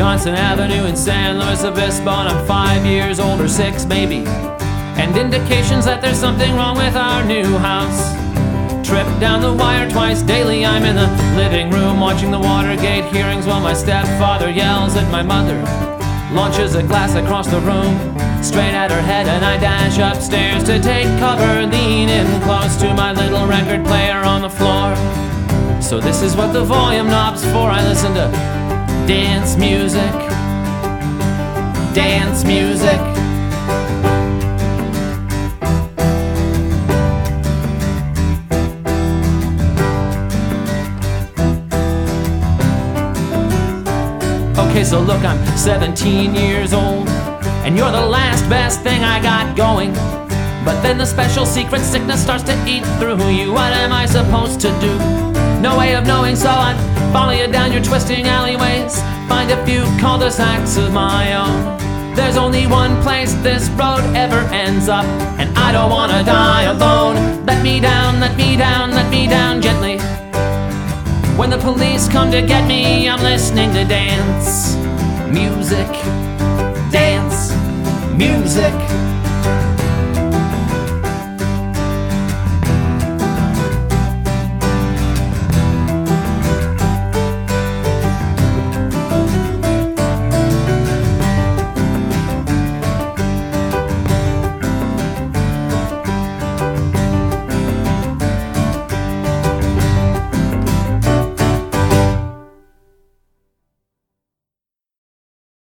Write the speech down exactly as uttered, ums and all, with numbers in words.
Johnson Avenue in San Luis Obispo, and I'm five years old or six maybe, and indications that there's something wrong with our new house. Trip down the wire twice daily. I'm in the living room watching the Watergate hearings while my stepfather yells at my mother, launches a glass across the room straight at her head, and I dash upstairs to take cover, lean in close to my little record player on the floor. So this is what the volume knob's for. I listen to dance music, dance music. Okay, so look, I'm seventeen years old, and you're the last best thing I got going. But then the special secret sickness starts to eat through you. What am I supposed to do? No way of knowing, so I follow you down your twisting alleyways, find a few cul-de-sacs of my own. There's only one place this road ever ends up, and I don't wanna die alone. Let me down, let me down, let me down gently. When the police come to get me, I'm listening to dance music, dance music.